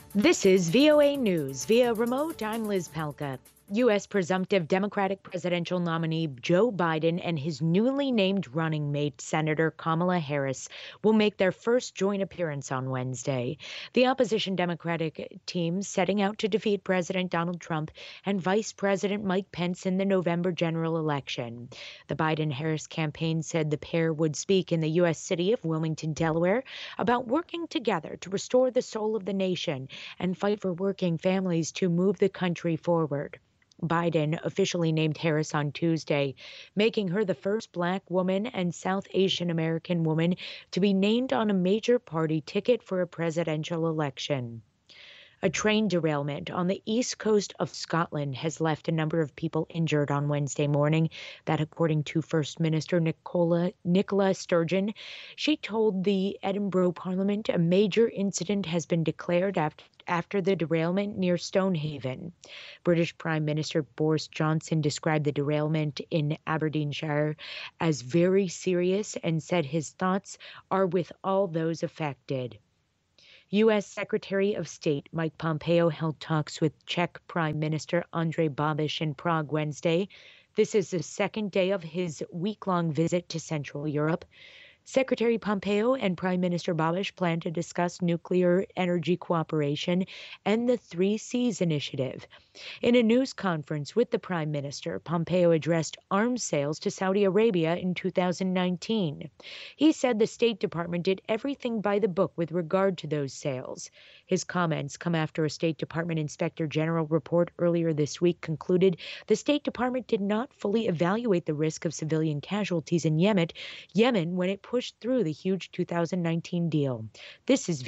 This is VOA News. Via remote, I'm Liz Palka. U.S. presumptive Democratic presidential nominee Joe Biden and his newly named running mate, Senator Kamala Harris, will make their first joint appearance on Wednesday. The opposition Democratic team setting out to defeat President Donald Trump and Vice President Mike Pence in the November general election. The Biden Harris campaign said the pair would speak in the U.S. city of Wilmington, Delaware, about working together to restore the soul of the nation and fight for working families to move the country forward. Biden officially named Harris on Tuesday, making her the first Black woman and South Asian American woman to be named on a major party ticket for a presidential election. A train derailment on the east coast of Scotland has left a number of people injured on Wednesday morning. That, according to First Minister Nicola Sturgeon. She told the Edinburgh Parliament a major incident has been declared after the derailment near Stonehaven. British Prime Minister Boris Johnson described the derailment in Aberdeenshire as very serious and said his thoughts are with all those affected. U.S. Secretary of State Mike Pompeo held talks with Czech Prime Minister Andrej Babiš in Prague Wednesday. This is the second day of his week-long visit to Central Europe. Secretary Pompeo and Prime Minister Babiš plan to discuss nuclear energy cooperation and the Three Seas Initiative. In a news conference with the Prime Minister, Pompeo addressed arms sales to Saudi Arabia in 2019. He said the State Department did everything by the book with regard to those sales. His comments come after a State Department Inspector General report earlier this week concluded the State Department did not fully evaluate the risk of civilian casualties in Yemen when it pushed through the huge 2019 deal. This is